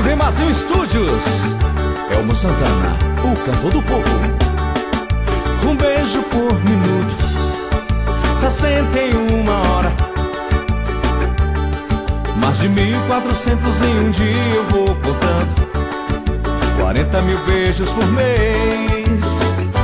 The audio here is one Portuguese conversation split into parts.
Brasil Estúdios. Elmo Santana, o cantor do povo. Um beijo por minuto, 61 hora. Mais de 1.400 em um dia eu vou contando. 40 mil beijos por mês,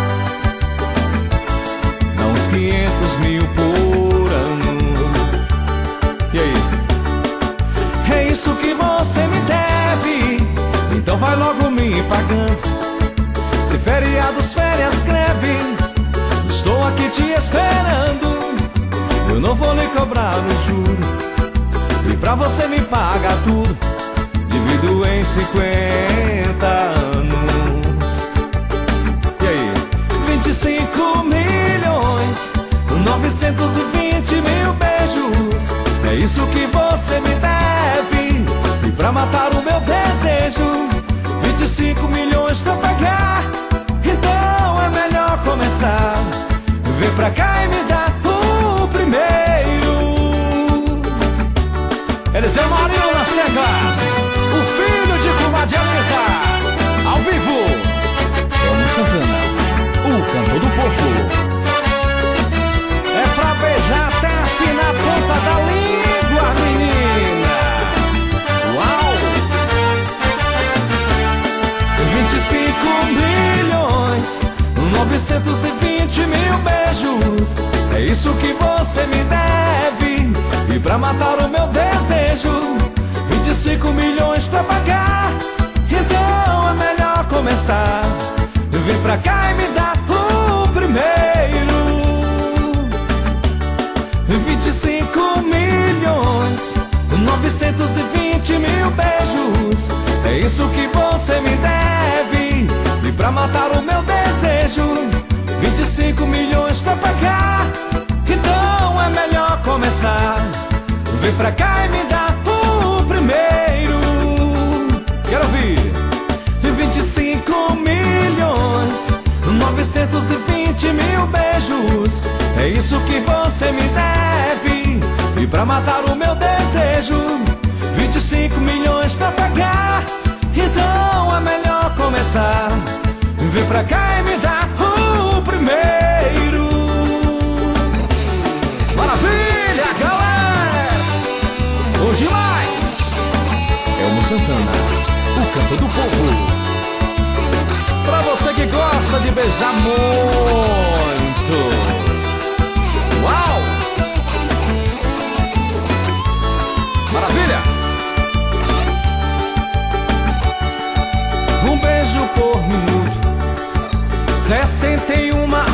dá uns 500 mil por ano. E aí? É isso que você me deve, então vai logo me pagando. Se feriados, férias, greve, estou aqui te esperando. Eu não vou lhe cobrar o juro, e pra você me pagar tudo, divido em 50 anos. E aí? 25 milhões, 920 mil beijos, é isso que você me deve. E pra matar o meu desejo, 25 milhões pra pagar. Então é melhor começar. Vem pra cá e me dá o primeiro. Eliseu Marinho nas teclas, o filho de comadre Elisa, ao vivo. Elmo Santana, o cantor do povo. É pra beijar até afinar a ponta da língua, menina. Uau! 25 milhões, 920 mil beijos, é isso que você me deve. E pra matar o meu desejo, 25 milhões pra pagar. Então é melhor começar. Vem pra cá e me dá o primeiro. 25 milhões, 920 mil beijos, é isso que você me deve. E pra matar o meu desejo, 25 milhões pra pagar. Então é melhor começar. Vem pra cá e me dá o primeiro. Quero ouvir. 25 milhões, 920 mil beijos, é isso que você me deve. E pra matar o meu desejo, 25 milhões pra pagar. Então é melhor começar. Vem pra cá e me dá o primeiro. Maravilha, galera! Bom demais! Elmo Santana, o cantor do povo. Pra você que gosta de beijar muito. Uau! Maravilha! Um beijo por minuto, 61